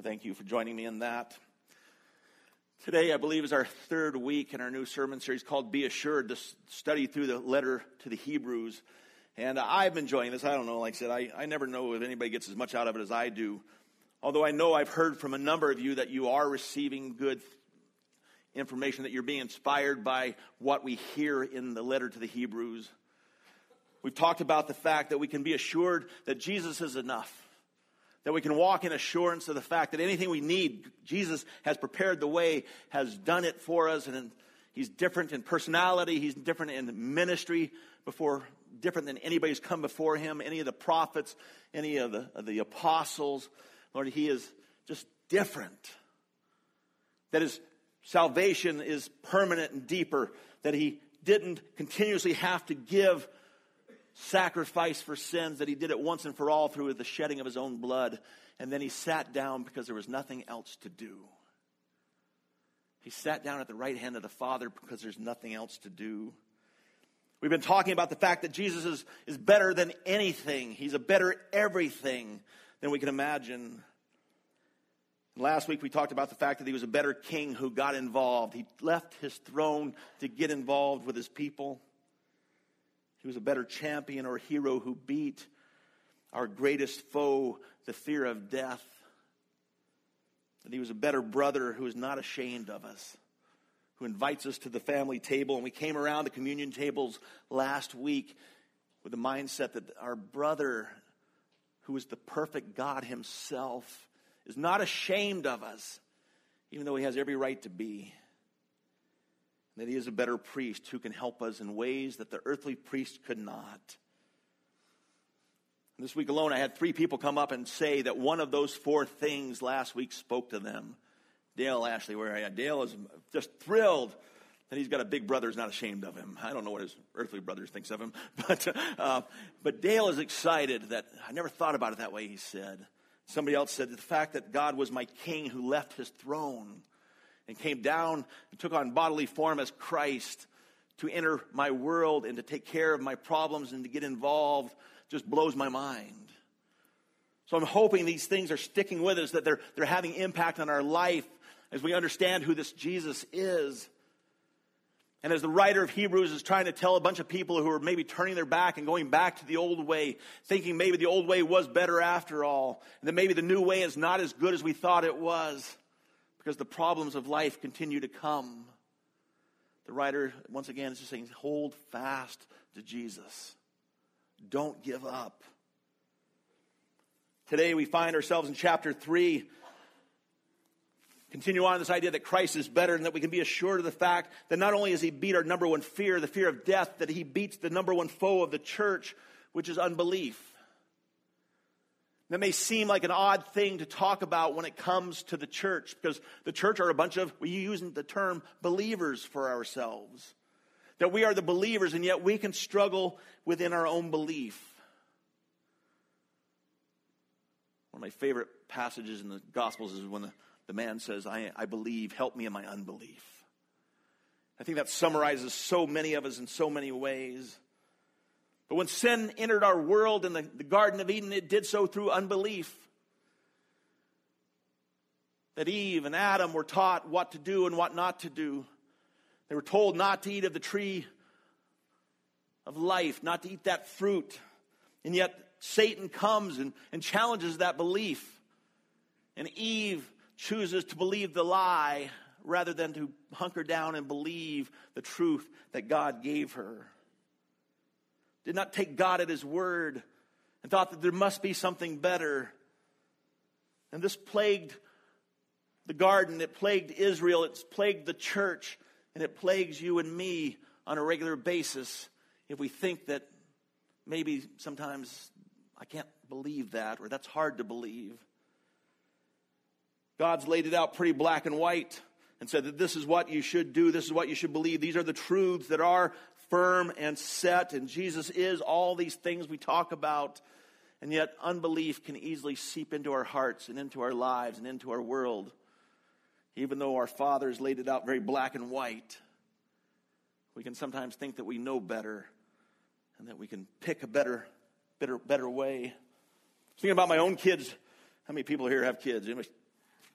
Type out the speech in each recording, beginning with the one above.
Well, thank you for joining me in that. Today, I believe, is our third week in our new sermon series called Be Assured, to study through the letter to the Hebrews. And I've been enjoying this. I don't know, like I said, I never know if anybody gets as much out of it as I do. Although I know I've heard from a number of you that you are receiving good information, that you're being inspired by what we hear in the letter to the Hebrews. We've talked about the fact that we can be assured that Jesus is enough. That we can walk in assurance of the fact that anything we need, Jesus has prepared the way, has done it for us, and he's different in personality, he's different in ministry, different than anybody's come before him, any of the prophets, any of the apostles. Lord, he is just different. That his salvation is permanent and deeper, that he didn't continuously have to give sacrifice for sins, that he did it once and for all through the shedding of his own blood, and then he sat down because there was nothing else to do. He sat down at the right hand of the Father because there's nothing else to do. We've been talking about the fact that Jesus is better than anything. He's a better everything than we can imagine. Last week we talked about the fact that he was a better king who got involved. He left his throne to get involved with his people. He was a better champion or hero who beat our greatest foe, the fear of death. And he was a better brother who is not ashamed of us, who invites us to the family table. And we came around the communion tables last week with the mindset that our brother, who is the perfect God himself, is not ashamed of us, even though he has every right to be. That he is a better priest who can help us in ways that the earthly priest could not. And this week alone, I had 3 people come up and say that one of those 4 things last week spoke to them. Dale Ashley, where I had. Dale is just thrilled that he's got a big brother who's not ashamed of him. I don't know what his earthly brother thinks of him, but Dale is excited that, I never thought about it that way, he said. Somebody else said, the fact that God was my king who left his throne and came down and took on bodily form as Christ to enter my world and to take care of my problems and to get involved just blows my mind. So I'm hoping these things are sticking with us, that they're having impact on our life as we understand who this Jesus is. And as the writer of Hebrews is trying to tell a bunch of people who are maybe turning their back and going back to the old way, thinking maybe the old way was better after all, and that maybe the new way is not as good as we thought it was, because the problems of life continue to come. The writer, once again, is just saying, hold fast to Jesus. Don't give up. Today we find ourselves in chapter 3. Continue on this idea that Christ is better and that we can be assured of the fact that not only has he beat our number one fear, the fear of death, that he beats the number one foe of the church, which is unbelief. That may seem like an odd thing to talk about when it comes to the church, because the church are a bunch of, we use the term believers for ourselves. That we are the believers, and yet we can struggle within our own belief. One of my favorite passages in the Gospels is when the man says, I believe, help me in my unbelief. I think that summarizes so many of us in so many ways. But when sin entered our world in the Garden of Eden, it did so through unbelief. That Eve and Adam were taught what to do and what not to do. They were told not to eat of the tree of life, not to eat that fruit. And yet Satan comes and challenges that belief. And Eve chooses to believe the lie rather than to hunker down and believe the truth that God gave her. Did not take God at his word and thought that there must be something better. And this plagued the garden, it plagued Israel, it's plagued the church, and it plagues you and me on a regular basis if we think that maybe sometimes I can't believe that, or that's hard to believe. God's laid it out pretty black and white and said that this is what you should do, this is what you should believe. These are the truths that are firm and set, and Jesus is all these things we talk about. And yet unbelief can easily seep into our hearts and into our lives and into our world. Even though our fathers laid it out very black and white, we can sometimes think that we know better and that we can pick a better way. Thinking about my own kids. How many people here have kids?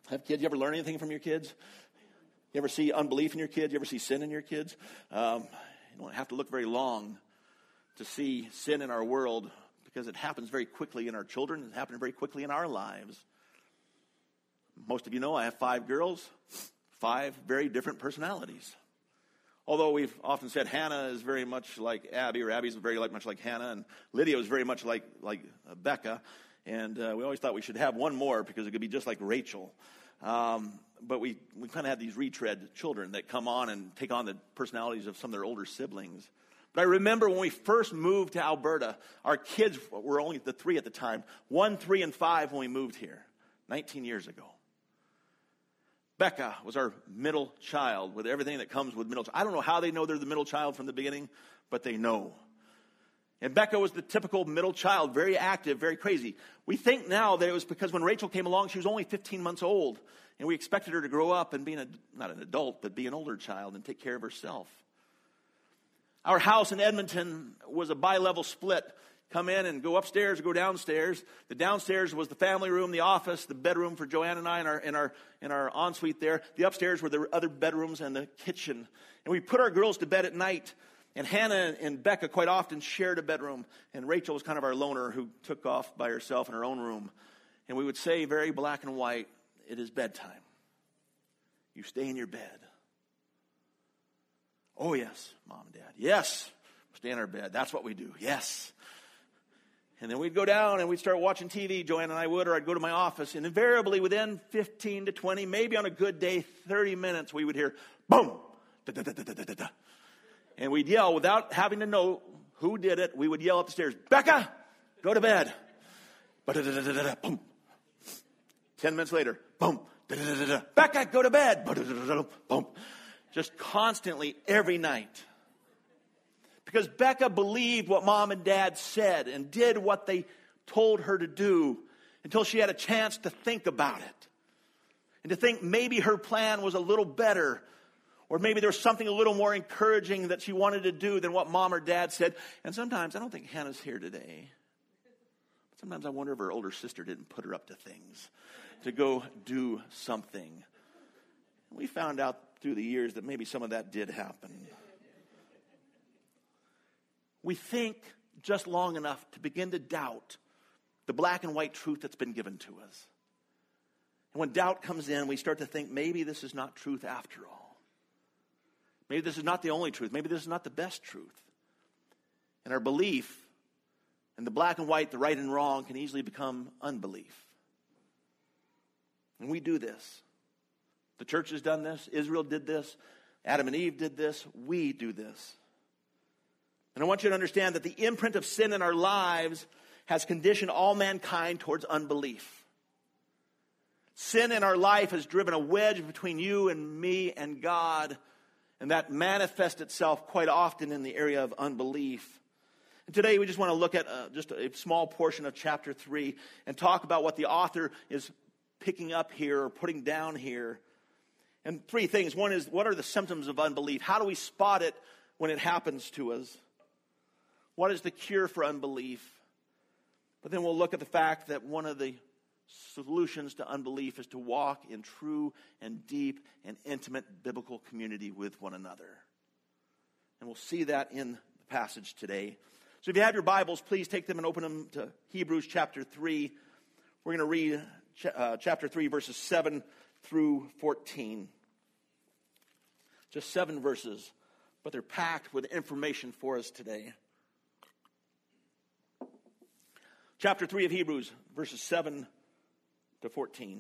Have kids? You ever learn anything from your kids? You ever see unbelief in your kids? You ever see sin in your kids? You don't have to look very long to see sin in our world, because it happens very quickly in our children. It happens very quickly in our lives. Most of you know I have 5 girls, 5 very different personalities. Although we've often said Hannah is very much like Abby, or Abby's very much like Hannah, and Lydia is very much like Becca. And we always thought we should have one more because it could be just like Rachel. But we kind of have these retread children that come on and take on the personalities of some of their older siblings. But I remember when we first moved to Alberta, our kids were only the 3 at the time. 1, 3, and 5 when we moved here, 19 years ago. Becca was our middle child with everything that comes with middle child. I don't know how they know they're the middle child from the beginning, but they know. And Becca was the typical middle child, very active, very crazy. We think now that it was because when Rachel came along, she was only 15 months old. And we expected her to grow up and be not an adult, but be an older child and take care of herself. Our house in Edmonton was a bi-level split. Come in and go upstairs or go downstairs. The downstairs was the family room, the office, the bedroom for Joanne and I in our ensuite there. The upstairs were the other bedrooms and the kitchen. And we put our girls to bed at night. And Hannah and Becca quite often shared a bedroom. And Rachel was kind of our loner who took off by herself in her own room. And we would say very black and white, it is bedtime. You stay in your bed. Oh, yes, Mom and Dad. Yes, stay in our bed. That's what we do. Yes. And then we'd go down and we'd start watching TV, Joanne and I would, or I'd go to my office. And invariably within 15 to 20, maybe on a good day, 30 minutes, we would hear, boom, da-da-da-da-da-da-da. And we'd yell without having to know who did it. We would yell up the stairs, Becca, go to bed. Ba-da-da-da-da-da, boom. 10 minutes later, boom, da-da-da-da-da. Becca, go to bed. Ba-da-da-da-da, boom. Just constantly every night. Because Becca believed what Mom and Dad said and did what they told her to do until she had a chance to think about it. And to think maybe her plan was a little better, or maybe there was something a little more encouraging that she wanted to do than what Mom or Dad said. And sometimes, I don't think Hannah's here today, but sometimes I wonder if her older sister didn't put her up to things to go do something. We found out through the years that maybe some of that did happen. We think just long enough to begin to doubt the black and white truth that's been given to us. And when doubt comes in, we start to think maybe this is not truth after all. Maybe this is not the only truth. Maybe this is not the best truth. And our belief in the black and white, the right and wrong, can easily become unbelief. And we do this. The church has done this. Israel did this. Adam and Eve did this. We do this. And I want you to understand that the imprint of sin in our lives has conditioned all mankind towards unbelief. Sin in our life has driven a wedge between you and me and God, and that manifests itself quite often in the area of unbelief. And today we just want to look at just a small portion of chapter 3 and talk about what the author is picking up here or putting down here. And 3 things. One is, what are the symptoms of unbelief? How do we spot it when it happens to us? What is the cure for unbelief? But then we'll look at the fact that one of the solutions to unbelief is to walk in true and deep and intimate biblical community with one another. And we'll see that in the passage today. So if you have your Bibles, please take them and open them to Hebrews chapter 3. We're going to read chapter 3, verses 7 through 14. Just 7 verses, but they're packed with information for us today. Chapter 3 of Hebrews, verses 7 to 14.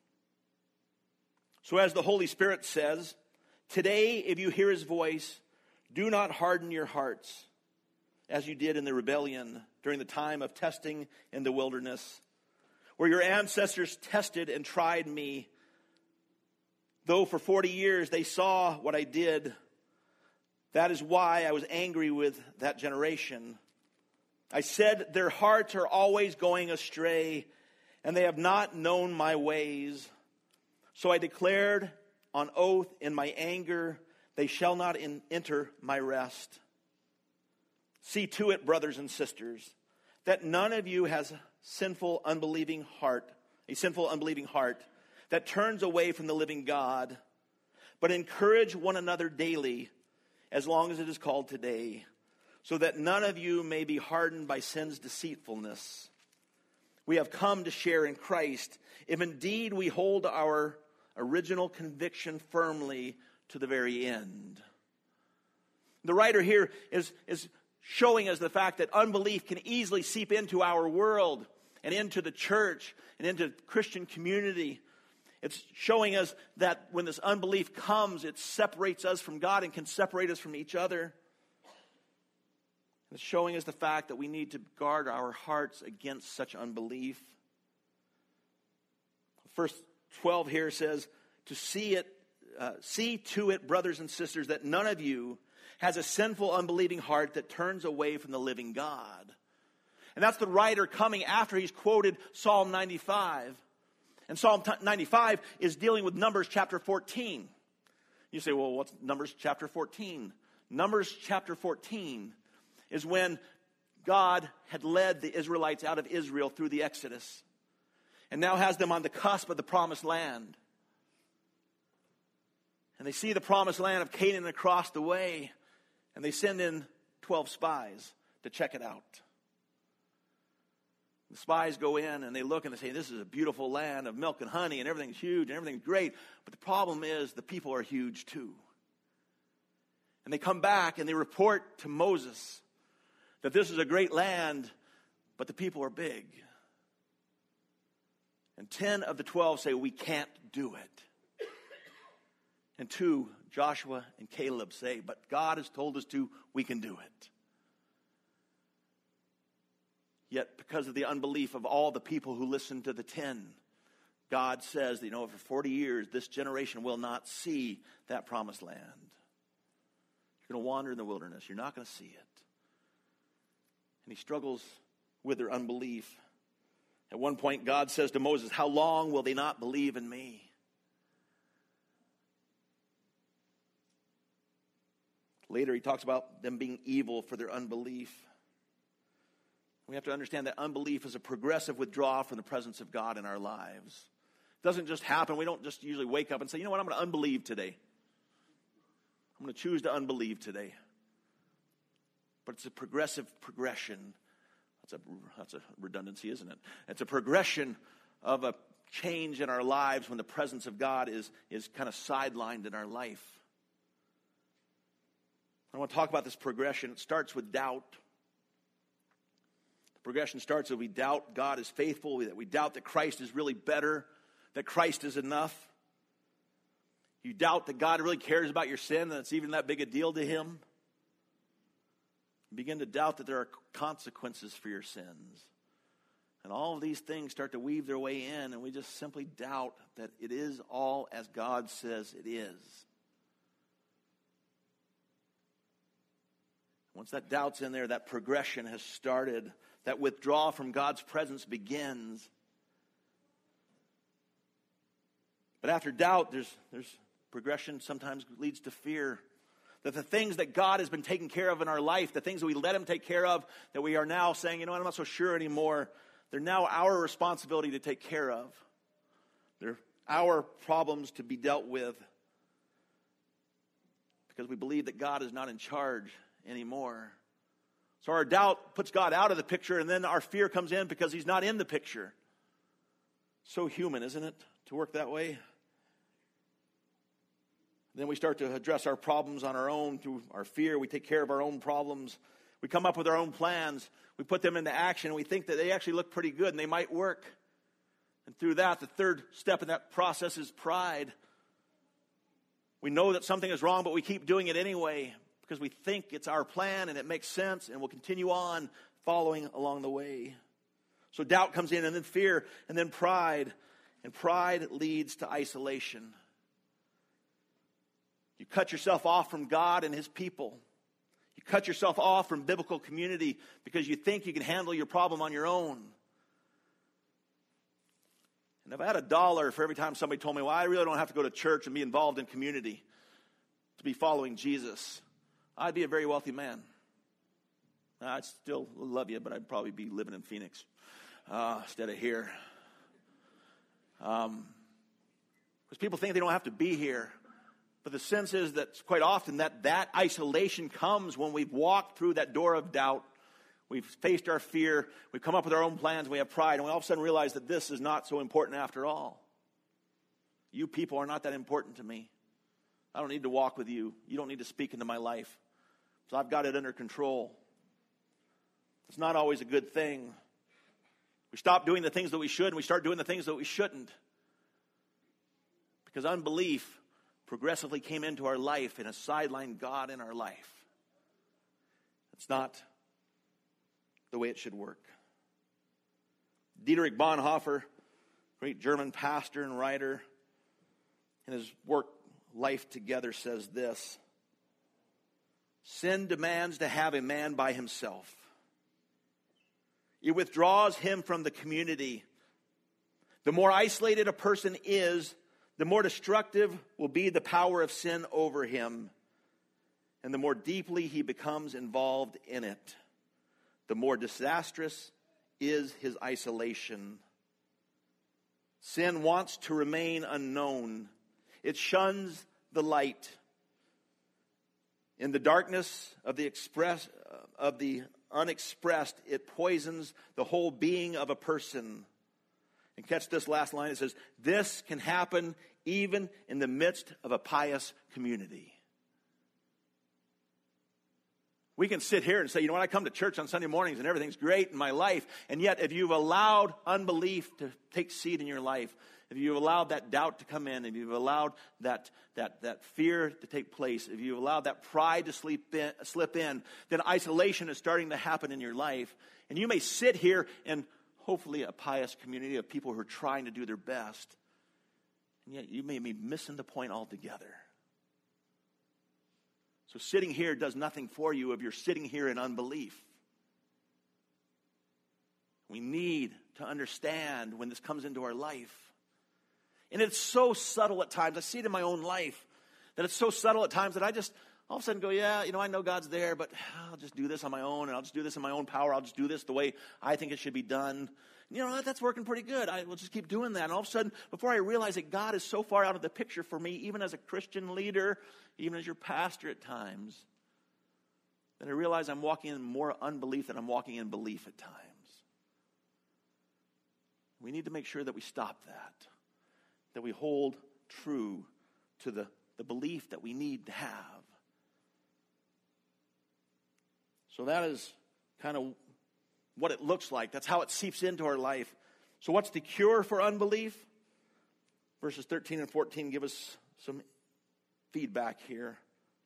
So as the Holy Spirit says, today if you hear his voice, do not harden your hearts, as you did in the rebellion during the time of testing in the wilderness, where your ancestors tested and tried me. Though for 40 years they saw what I did, that is why I was angry with that generation. I said, their hearts are always going astray, and they have not known my ways. So I declared on oath in my anger, they shall not enter my rest. See to it, brothers and sisters, that none of you has a sinful, unbelieving heart, that turns away from the living God, but encourage one another daily, as long as it is called today, so that none of you may be hardened by sin's deceitfulness. We have come to share in Christ, if indeed we hold our original conviction firmly to the very end. The writer here is showing us the fact that unbelief can easily seep into our world and into the church and into Christian community. It's showing us that when this unbelief comes, it separates us from God and can separate us from each other. It's showing us the fact that we need to guard our hearts against such unbelief. Verse 12 here says, see to it, brothers and sisters, that none of you has a sinful, unbelieving heart that turns away from the living God. And that's the writer coming after he's quoted Psalm 95. And Psalm 95 is dealing with Numbers chapter 14. You say, well, what's Numbers chapter 14? Numbers chapter 14 is when God had led the Israelites out of Israel through the Exodus and now has them on the cusp of the promised land. And they see the promised land of Canaan across the way, and they send in 12 spies to check it out. The spies go in and they look and they say, this is a beautiful land of milk and honey and everything's huge and everything's great. But the problem is the people are huge too. And they come back and they report to Moses that this is a great land, but the people are big. And 10 of the 12 say, we can't do it. And 2, Joshua and Caleb, say, but God has told us to, we can do it. Yet because of the unbelief of all the people who listened to the 10, God says that, for 40 years, this generation will not see that promised land. You're going to wander in the wilderness. You're not going to see it. And he struggles with their unbelief. At one point, God says to Moses, how long will they not believe in me? Later, he talks about them being evil for their unbelief. We have to understand that unbelief is a progressive withdrawal from the presence of God in our lives. It doesn't just happen. We don't just usually wake up and say, you know what, I'm going to unbelieve today. I'm going to choose to unbelieve today. But it's a progressive progression. That's a redundancy, isn't it? It's a progression of a change in our lives when the presence of God is kind of sidelined in our life. I want to talk about this progression. It starts with doubt. The progression starts with we doubt God is faithful, that we doubt that Christ is really better, that Christ is enough. You doubt that God really cares about your sin, that it's even that big a deal to him. You begin to doubt that there are consequences for your sins. And all of these things start to weave their way in, and we just simply doubt that it is all as God says it is. Once that doubt's in there, that progression has started. That withdrawal from God's presence begins. But after doubt, there's progression sometimes leads to fear. That the things that God has been taking care of in our life, the things that we let him take care of, that we are now saying, I'm not so sure anymore, they're now our responsibility to take care of. They're our problems to be dealt with. Because we believe that God is not in charge anymore. So our doubt puts God out of the picture, and then our fear comes in because he's not in the picture. So human, isn't it, to work that way? Then we start to address our problems on our own through our fear. We take care of our own problems. We come up with our own plans. We put them into action, and we think that they actually look pretty good and they might work. And through that, the third step in that process is pride. We know that something is wrong, but we keep doing it anyway because we think it's our plan and it makes sense, and we'll continue on following along the way. So doubt comes in, and then fear, and then pride. And pride leads to isolation. You cut yourself off from God and his people. You cut yourself off from biblical community because you think you can handle your problem on your own. And if I had $1 for every time somebody told me, well, I really don't have to go to church and be involved in community to be following Jesus, I'd be a very wealthy man. I'd still love you, but I'd probably be living in Phoenix instead of here. Because people think they don't have to be here. But the sense is that quite often that isolation comes when we've walked through that door of doubt. We've faced our fear. We've come up with our own plans. We have pride. And we all of a sudden realize that this is not so important after all. You people are not that important to me. I don't need to walk with you. You don't need to speak into my life. So I've got it under control. It's not always a good thing. We stop doing the things that we should and we start doing the things that we shouldn't. Because unbelief progressively came into our life and has sidelined God in our life. It's not the way it should work. Dietrich Bonhoeffer, great German pastor and writer, in his work Life Together says this: sin demands to have a man by himself. It withdraws him from the community. The more isolated a person is, the more destructive will be the power of sin over him, and the more deeply he becomes involved in it, the more disastrous is his isolation. Sin wants to remain unknown. It shuns the light. In the darkness of the unexpressed, it poisons the whole being of a person. And catch this last line. It says, this can happen even in the midst of a pious community. We can sit here and say, you know what, I come to church on Sunday mornings and everything's great in my life. And yet, if you've allowed unbelief to take seed in your life, if you've allowed that doubt to come in, if you've allowed that fear to take place, if you've allowed that pride to slip in, then isolation is starting to happen in your life. And you may sit here in hopefully a pious community of people who are trying to do their best, and yet you may be missing the point altogether. So sitting here does nothing for you if you're sitting here in unbelief. We need to understand when this comes into our life. And it's so subtle at times. I see it in my own life. That it's so subtle at times that I just all of a sudden go, yeah, you know, I know God's there, but I'll just do this on my own, and I'll just do this in my own power. I'll just do this the way I think it should be done. You know, that's working pretty good. I will just keep doing that. And all of a sudden, before I realize that God is so far out of the picture for me, even as a Christian leader, even as your pastor at times, that I realize I'm walking in more unbelief than I'm walking in belief at times. We need to make sure that we stop that we hold true to the belief that we need to have. So that is kind of what it looks like. That's how it seeps into our life. So what's the cure for unbelief? Verses 13 and 14 give us some feedback here.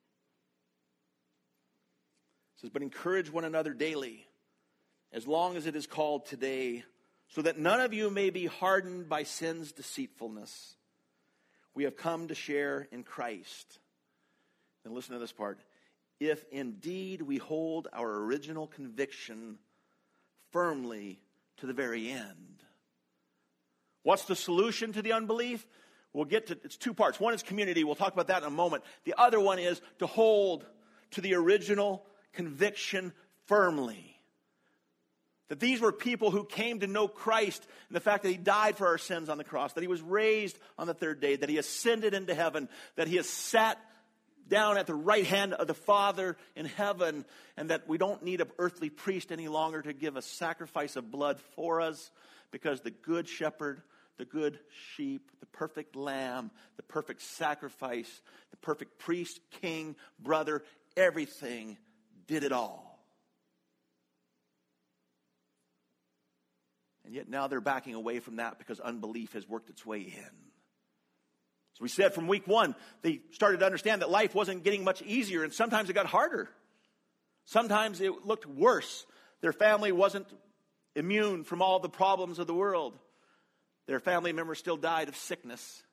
It says, but encourage one another daily, as long as it is called today, so that none of you may be hardened by sin's deceitfulness. We have come to share in Christ. And listen to this part. If indeed we hold our original conviction firmly to the very end. What's the solution to the unbelief? We'll get to, it's two parts. One is community. We'll talk about that in a moment. The other one is to hold to the original conviction firmly. That these were people who came to know Christ and the fact that he died for our sins on the cross, that he was raised on the third day, that he ascended into heaven, that he has sat down at the right hand of the Father in heaven, and that we don't need an earthly priest any longer to give a sacrifice of blood for us, because the good shepherd, the good sheep, the perfect lamb, the perfect sacrifice, the perfect priest, king, brother, everything did it all. And yet now they're backing away from that because unbelief has worked its way in. So we said from week one, they started to understand that life wasn't getting much easier, and sometimes it got harder. Sometimes it looked worse. Their family wasn't immune from all the problems of the world. Their family members still died of sickness.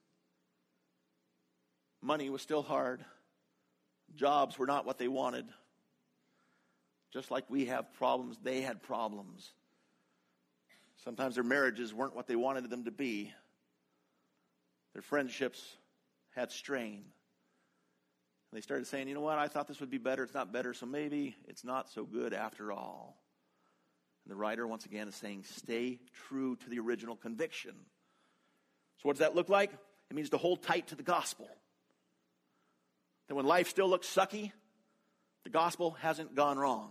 Money was still hard. Jobs were not what they wanted. Just like we have problems, they had problems. Sometimes their marriages weren't what they wanted them to be. Their friendships had strain. And they started saying, you know what, I thought this would be better. It's not better, so maybe it's not so good after all. And the writer, once again, is saying, stay true to the original conviction. So what does that look like? It means to hold tight to the gospel. That when life still looks sucky, the gospel hasn't gone wrong.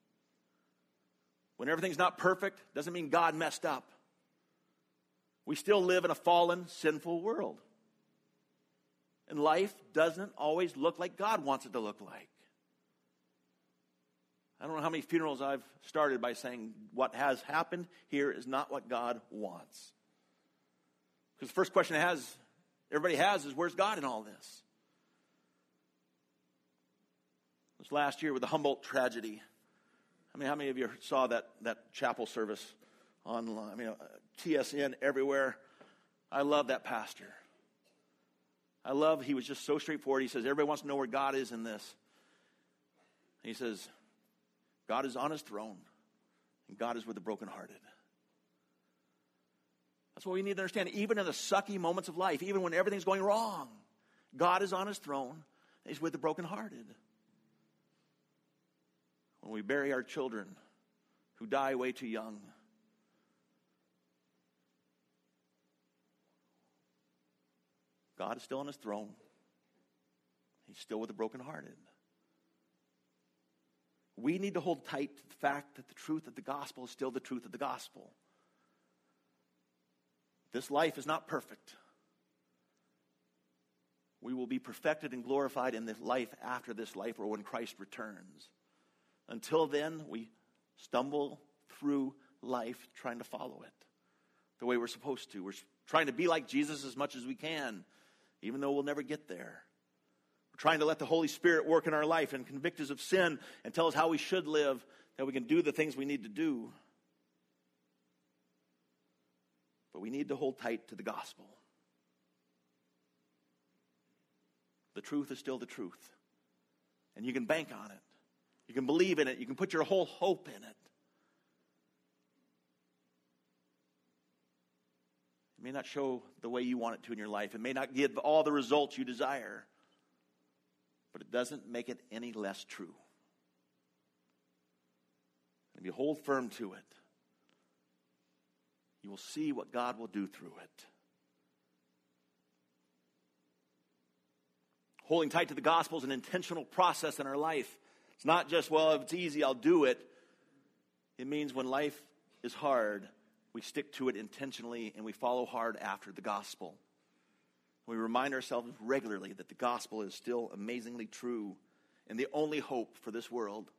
When everything's not perfect, doesn't mean God messed up. We still live in a fallen, sinful world. And life doesn't always look like God wants it to look like. I don't know how many funerals I've started by saying what has happened here is not what God wants. Because the first question everybody has is, where's God in all this? This last year with the Humboldt tragedy, how many of you saw that chapel service online? TSN everywhere. I love that pastor. He was just so straightforward. He says, everybody wants to know where God is in this. He says, God is on his throne, and God is with the brokenhearted. That's what we need to understand. Even in the sucky moments of life, even when everything's going wrong, God is on his throne, and he's with the brokenhearted. When we bury our children who die way too young, God is still on his throne. He's still with the brokenhearted. We need to hold tight to the fact that the truth of the gospel is still the truth of the gospel. This life is not perfect. We will be perfected and glorified in the life after this life, or when Christ returns. Until then, we stumble through life trying to follow it the way we're supposed to. We're trying to be like Jesus as much as we can, even though we'll never get there. Trying to let the Holy Spirit work in our life and convict us of sin and tell us how we should live, that we can do the things we need to do. But we need to hold tight to the gospel. The truth is still the truth. And you can bank on it. You can believe in it. You can put your whole hope in it. It may not show the way you want it to in your life. It may not give all the results you desire. But it doesn't make it any less true. And if you hold firm to it, you will see what God will do through it. Holding tight to the gospel is an intentional process in our life. It's not just, well, if it's easy, I'll do it. It means when life is hard, we stick to it intentionally and we follow hard after the gospel. We remind ourselves regularly that the gospel is still amazingly true and the only hope for this world.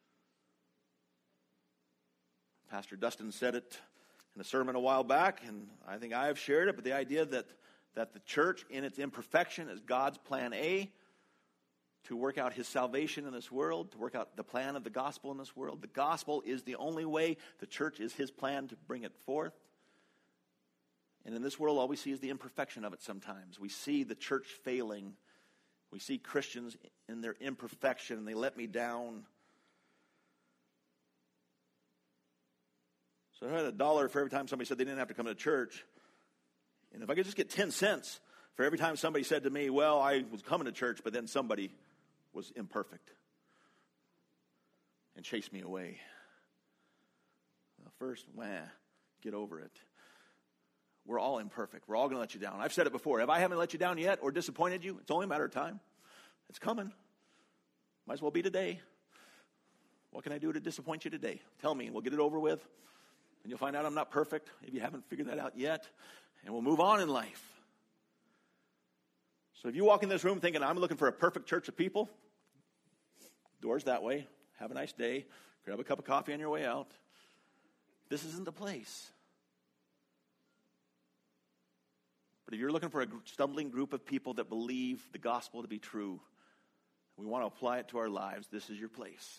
Pastor Dustin said it in a sermon a while back, and I think I have shared it, but the idea that the church in its imperfection is God's plan A to work out his salvation in this world, to work out the plan of the gospel in this world. The gospel is the only way. The church is his plan to bring it forth. And in this world, all we see is the imperfection of it sometimes. We see the church failing. We see Christians in their imperfection, and they let me down. So I had $1 for every time somebody said they didn't have to come to church. And if I could just get 10 cents for every time somebody said to me, well, I was coming to church, but then somebody was imperfect and chased me away. Well, first, get over it. We're all imperfect. We're all going to let you down. I've said it before. If I haven't let you down yet or disappointed you, it's only a matter of time. It's coming. Might as well be today. What can I do to disappoint you today? Tell me, and we'll get it over with. And you'll find out I'm not perfect if you haven't figured that out yet. And we'll move on in life. So if you walk in this room thinking, I'm looking for a perfect church of people, doors that way. Have a nice day. Grab a cup of coffee on your way out. This isn't the place. But if you're looking for a stumbling group of people that believe the gospel to be true, we want to apply it to our lives, this is your place.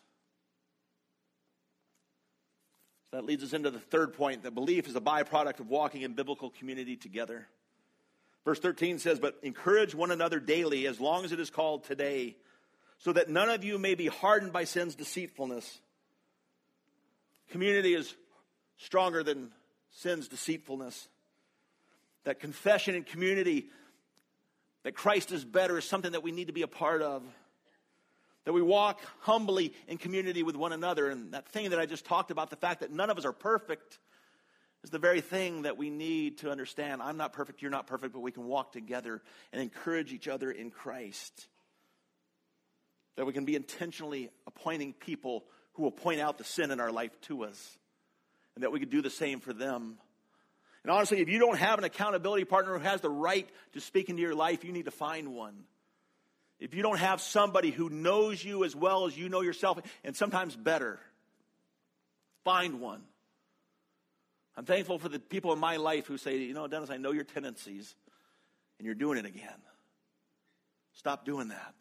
So that leads us into the third point, that belief is a byproduct of walking in biblical community together. Verse 13 says, but encourage one another daily as long as it is called today, so that none of you may be hardened by sin's deceitfulness. Community is stronger than sin's deceitfulness. That confession and community, that Christ is better, is something that we need to be a part of. That we walk humbly in community with one another. And that thing that I just talked about, the fact that none of us are perfect, It's the very thing that we need to understand. I'm not perfect, you're not perfect, but we can walk together and encourage each other in Christ. That we can be intentionally appointing people who will point out the sin in our life to us. And that we could do the same for them. And honestly, if you don't have an accountability partner who has the right to speak into your life, you need to find one. If you don't have somebody who knows you as well as you know yourself, and sometimes better, find one. I'm thankful for the people in my life who say, Dennis, I know your tendencies, and you're doing it again. Stop doing that.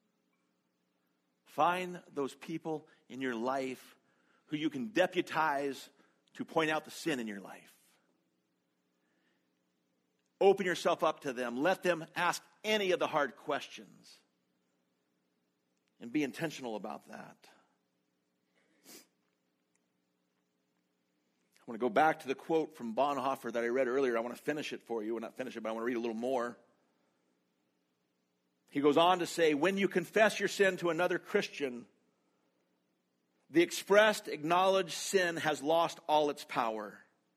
Find those people in your life who you can deputize to point out the sin in your life. Open yourself up to them. Let them ask any of the hard questions. And be intentional about that. I want to go back to the quote from Bonhoeffer that I read earlier. I want to finish it for you. Well, not finish it, but I want to read a little more. He goes on to say, when you confess your sin to another Christian, the expressed, acknowledged sin has lost all its power.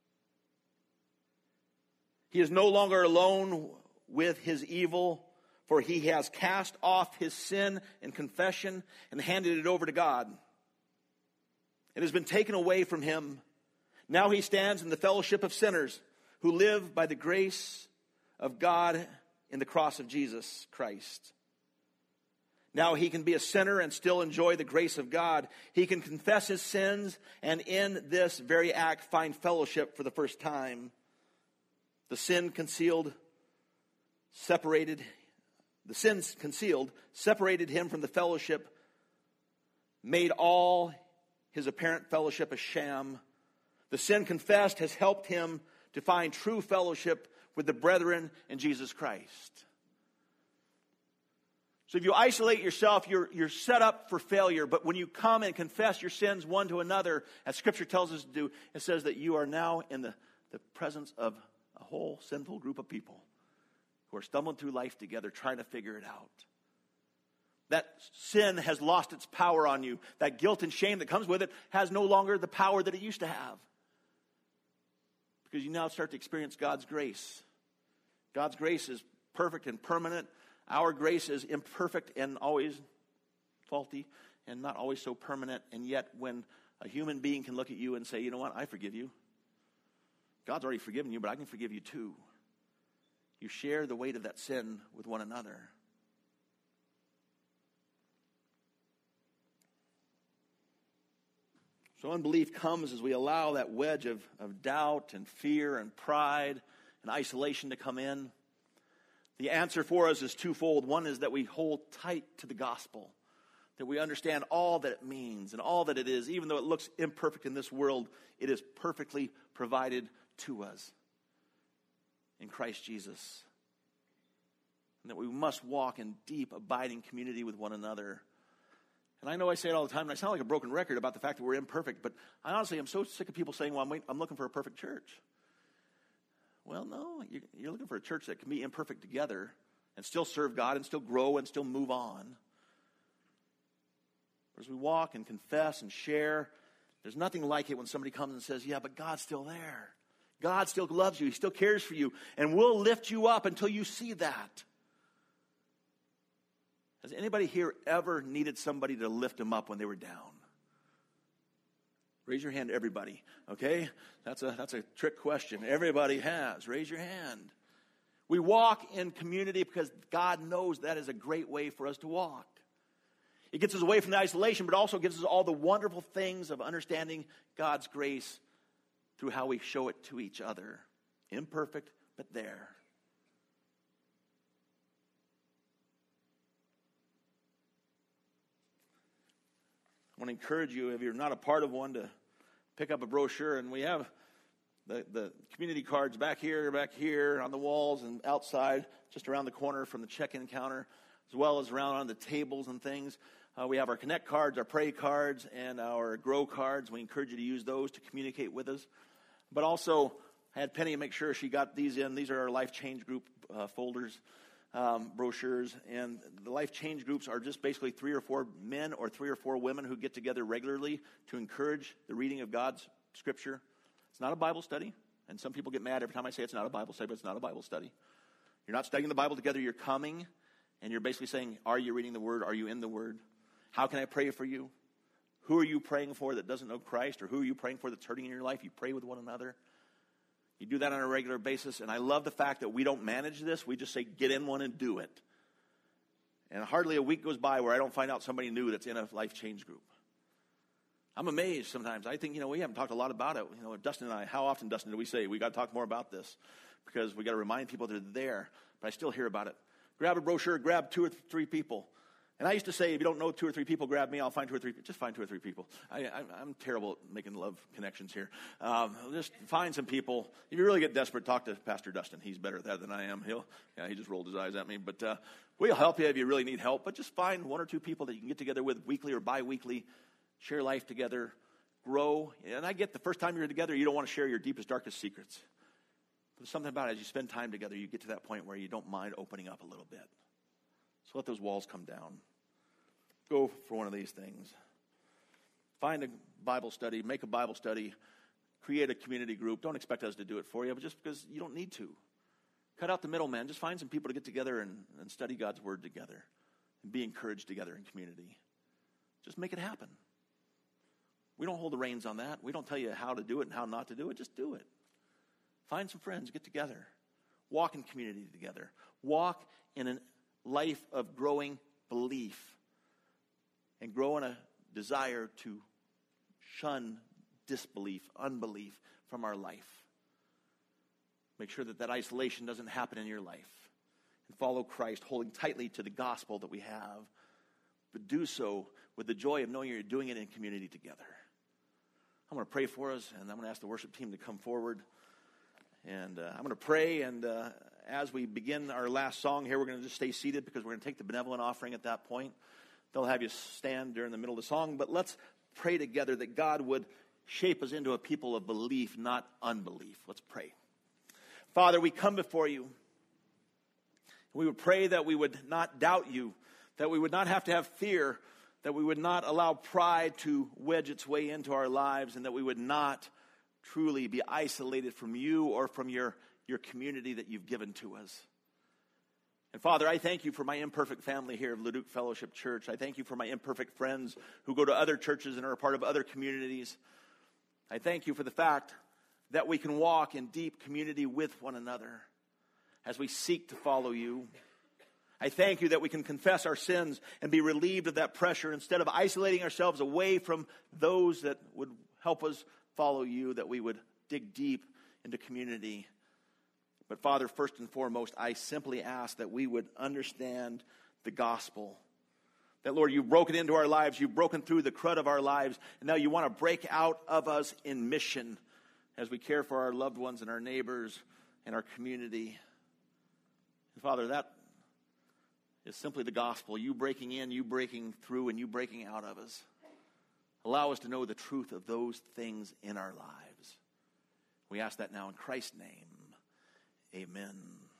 He is no longer alone with his evil, for he has cast off his sin in confession and handed it over to God. It has been taken away from him. Now he stands in the fellowship of sinners who live by the grace of God in the cross of Jesus Christ. Now he can be a sinner and still enjoy the grace of God. He can confess his sins and in this very act find fellowship for the first time. The sins concealed separated him from the fellowship, made all his apparent fellowship a sham. The sin confessed has helped him to find true fellowship with the brethren in Jesus Christ. So if you isolate yourself, you're set up for failure. But when you come and confess your sins one to another, as Scripture tells us to do, it says that you are now in the presence of a whole sinful group of people who are stumbling through life together, trying to figure it out. That sin has lost its power on you. That guilt and shame that comes with it has no longer the power that it used to have. Because you now start to experience God's grace. God's grace is perfect and permanent. Our grace is imperfect and always faulty and not always so permanent. And yet when a human being can look at you and say, you know what, I forgive you. God's already forgiven you, but I can forgive you too. You share the weight of that sin with one another. So unbelief comes as we allow that wedge of doubt and fear and pride and isolation to come in. The answer for us is twofold. One is that we hold tight to the gospel, that we understand all that it means and all that it is. Even though it looks imperfect in this world, it is perfectly provided to us in Christ Jesus. And that we must walk in deep, abiding community with one another. And I know I say it all the time, and I sound like a broken record about the fact that we're imperfect, but I honestly am so sick of people saying, well, I'm looking for a perfect church. Well, no, you're looking for a church that can be imperfect together and still serve God and still grow and still move on. As we walk and confess and share, there's nothing like it when somebody comes and says, yeah, but God's still there. God still loves you. He still cares for you. And we'll lift you up until you see that. Has anybody here ever needed somebody to lift them up when they were down? Raise your hand, everybody. Okay? That's a trick question. Everybody has. Raise your hand. We walk in community because God knows that is a great way for us to walk. It gets us away from the isolation, but also gives us all the wonderful things of understanding God's grace through how we show it to each other. Imperfect, but there. I want to encourage you, if you're not a part of one, to pick up a brochure. And we have the community cards back here on the walls and outside, just around the corner from the check-in counter, as well as around on the tables and things. We have our Connect cards, our Pray cards, and our Grow cards. We encourage you to use those to communicate with us. But also, I had Penny make sure she got these in. These are our Life Change Group folders. Brochures, and the Life Change Groups are just basically 3 or 4 men or 3 or 4 women who get together regularly to encourage the reading of God's Scripture. It's not a Bible study. And some people get mad every time I say it's not a Bible study, but it's not a Bible study. You're not studying the Bible together. You're coming, and you're basically saying, are you reading the Word? Are you in the Word? How can I pray for you? Who are you praying for that doesn't know Christ? Or who are you praying for that's hurting in your life? You pray with one another. You do that on a regular basis. And I love the fact that we don't manage this. We just say, get in one and do it. And hardly a week goes by where I don't find out somebody new that's in a life change group. I'm amazed sometimes. I think, we haven't talked a lot about it. Dustin and I, how often, Dustin, do we say, we got to talk more about this? Because we got to remind people they're there. But I still hear about it. Grab a brochure, grab 2 or 3 people. And I used to say, if you don't know 2 or 3 people, grab me. I'll find 2 or 3. Just find 2 or 3 people. I'm terrible at making love connections here. Just find some people. If you really get desperate, talk to Pastor Dustin. He's better at that than I am. He just rolled his eyes at me. But we'll help you if you really need help. But just find 1 or 2 people that you can get together with weekly or bi-weekly. Share life together. Grow. And I get the first time you're together, you don't want to share your deepest, darkest secrets. But there's something about it. As you spend time together, you get to that point where you don't mind opening up a little bit. So let those walls come down. Go for one of these things. Find a Bible study. Make a Bible study. Create a community group. Don't expect us to do it for you, but just because you don't need to. Cut out the middleman. Just find some people to get together and study God's Word together. And be encouraged together in community. Just make it happen. We don't hold the reins on that. We don't tell you how to do it and how not to do it. Just do it. Find some friends. Get together. Walk in community together. Walk in a life of growing belief. And grow in a desire to shun disbelief, unbelief from our life. Make sure that isolation doesn't happen in your life. And follow Christ, holding tightly to the gospel that we have. But do so with the joy of knowing you're doing it in community together. I'm going to pray for us, and I'm going to ask the worship team to come forward. And I'm going to pray, and as we begin our last song here, we're going to just stay seated because we're going to take the benevolent offering at that point. They'll have you stand during the middle of the song, but let's pray together that God would shape us into a people of belief, not unbelief. Let's pray. Father, we come before you. We would pray that we would not doubt you, that we would not have to have fear, that we would not allow pride to wedge its way into our lives, and that we would not truly be isolated from you or from your community that you've given to us. And Father, I thank you for my imperfect family here of Leduc Fellowship Church. I thank you for my imperfect friends who go to other churches and are a part of other communities. I thank you for the fact that we can walk in deep community with one another as we seek to follow you. I thank you that we can confess our sins and be relieved of that pressure instead of isolating ourselves away from those that would help us follow you, that we would dig deep into community. But Father, first and foremost, I simply ask that we would understand the gospel. That, Lord, you've broken into our lives. You've broken through the crud of our lives. And now you want to break out of us in mission as we care for our loved ones and our neighbors and our community. And Father, that is simply the gospel. You breaking in, you breaking through, and you breaking out of us. Allow us to know the truth of those things in our lives. We ask that now in Christ's name. Amen.